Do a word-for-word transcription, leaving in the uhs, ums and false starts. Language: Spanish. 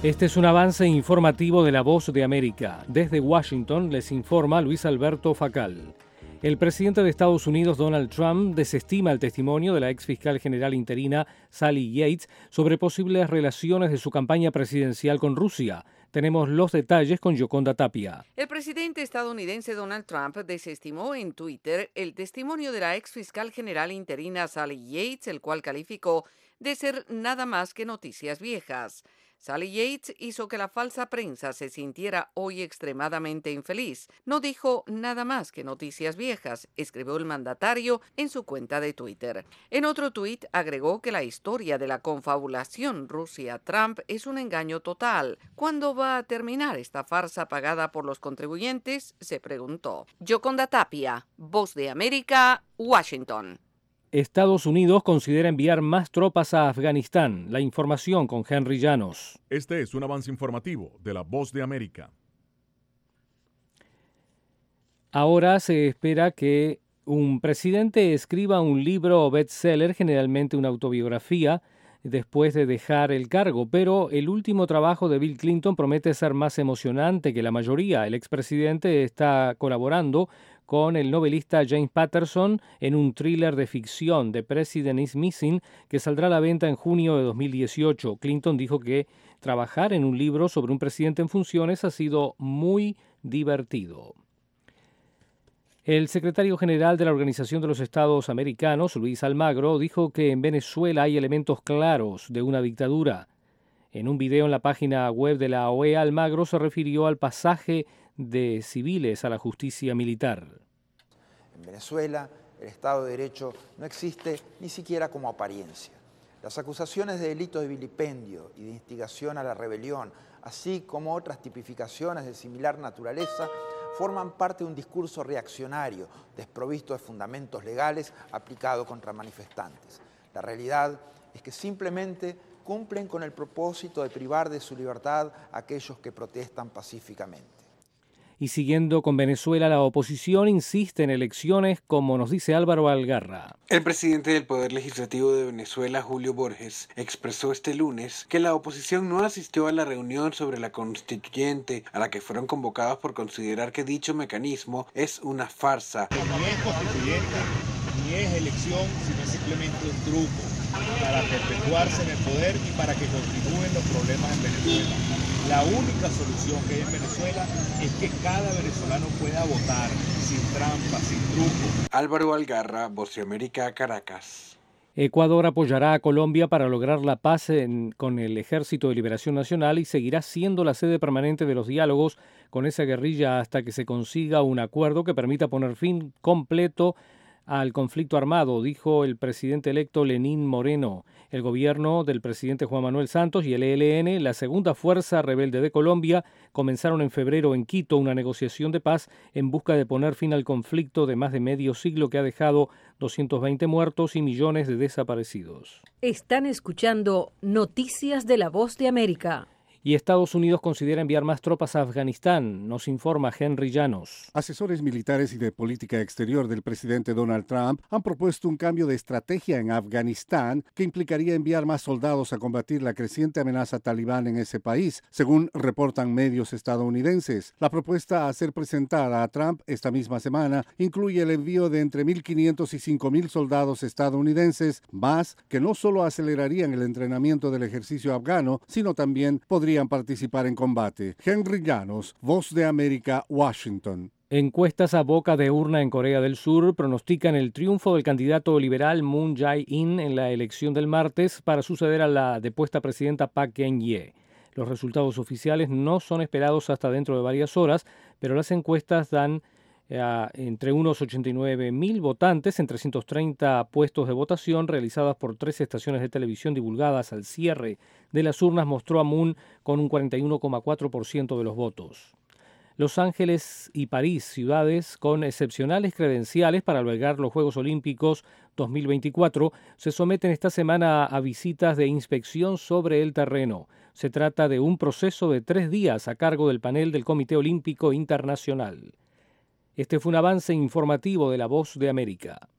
Este es un avance informativo de La Voz de América. Desde Washington les informa Luis Alberto Facal. El presidente de Estados Unidos, Donald Trump, desestima el testimonio de la ex fiscal general interina Sally Yates sobre posibles relaciones de su campaña presidencial con Rusia. Tenemos los detalles con Yoconda Tapia. El presidente estadounidense Donald Trump desestimó en Twitter el testimonio de la ex fiscal general interina Sally Yates, el cual calificó de ser nada más que noticias viejas. Sally Yates hizo que la falsa prensa se sintiera hoy extremadamente infeliz. No dijo nada más que noticias viejas, escribió el mandatario en su cuenta de Twitter. En otro tuit agregó que la historia de la confabulación Rusia-Trump es un engaño total. ¿Cuándo va a terminar esta farsa pagada por los contribuyentes?, se preguntó. Yoconda Tapia, Voz de América, Washington. Estados Unidos considera enviar más tropas a Afganistán. La información con Henry Llanos. Este es un avance informativo de La Voz de América. Ahora se espera que un presidente escriba un libro bestseller, generalmente una autobiografía, después de dejar el cargo, pero el último trabajo de Bill Clinton promete ser más emocionante que la mayoría. El expresidente está colaborando con el novelista James Patterson en un thriller de ficción, The President is Missing, que saldrá a la venta en junio de dos mil dieciocho. Clinton dijo que trabajar en un libro sobre un presidente en funciones ha sido muy divertido. El secretario general de la Organización de los Estados Americanos, Luis Almagro, dijo que en Venezuela hay elementos claros de una dictadura. En un video en la página web de la O E A, Almagro se refirió al pasaje de civiles a la justicia militar. En Venezuela, el Estado de Derecho no existe ni siquiera como apariencia. Las acusaciones de delitos de vilipendio y de instigación a la rebelión, así como otras tipificaciones de similar naturaleza, forman parte de un discurso reaccionario, desprovisto de fundamentos legales, aplicado contra manifestantes. La realidad es que simplemente cumplen con el propósito de privar de su libertad a aquellos que protestan pacíficamente. Y siguiendo con Venezuela, la oposición insiste en elecciones, como nos dice Álvaro Algarra. El presidente del Poder Legislativo de Venezuela, Julio Borges, expresó este lunes que la oposición no asistió a la reunión sobre la constituyente a la que fueron convocados por considerar que dicho mecanismo es una farsa. Ni es constituyente, ni es elección, sino simplemente un truco para perpetuarse en el poder y para que continúen los problemas en Venezuela. La única solución que hay en Venezuela es que cada venezolano pueda votar sin trampa, sin truco. Álvaro Algarra, Voz de América, Caracas. Ecuador apoyará a Colombia para lograr la paz en, con el Ejército de Liberación Nacional y seguirá siendo la sede permanente de los diálogos con esa guerrilla hasta que se consiga un acuerdo que permita poner fin completo al conflicto armado, dijo el presidente electo Lenín Moreno. El gobierno del presidente Juan Manuel Santos y el E L N, la segunda fuerza rebelde de Colombia, comenzaron en febrero en Quito una negociación de paz en busca de poner fin al conflicto de más de medio siglo que ha dejado doscientos veinte muertos y millones de desaparecidos. Están escuchando Noticias de La Voz de América. Y Estados Unidos considera enviar más tropas a Afganistán, nos informa Henry Llanos. Asesores militares y de política exterior del presidente Donald Trump han propuesto un cambio de estrategia en Afganistán que implicaría enviar más soldados a combatir la creciente amenaza talibán en ese país, según reportan medios estadounidenses. La propuesta a ser presentada a Trump esta misma semana incluye el envío de entre mil quinientos y cinco mil soldados estadounidenses, más que no solo acelerarían el entrenamiento del ejercicio afgano, sino también podrían participar en combate. Henry Llanos, Voz de América, Washington. Encuestas a boca de urna en Corea del Sur pronostican el triunfo del candidato liberal Moon Jae-in en la elección del martes para suceder a la depuesta presidenta Park Geun-hye. Los resultados oficiales no son esperados hasta dentro de varias horas, pero las encuestas dan eh, entre unos ochenta y nueve mil votantes en trescientos treinta puestos de votación realizadas por tres estaciones de televisión divulgadas al cierre de las urnas, mostró a Moon con un cuarenta y uno coma cuatro por ciento de los votos. Los Ángeles y París, ciudades con excepcionales credenciales para albergar los Juegos Olímpicos dos mil veinticuatro, se someten esta semana a visitas de inspección sobre el terreno. Se trata de un proceso de tres días a cargo del panel del Comité Olímpico Internacional. Este fue un avance informativo de La Voz de América.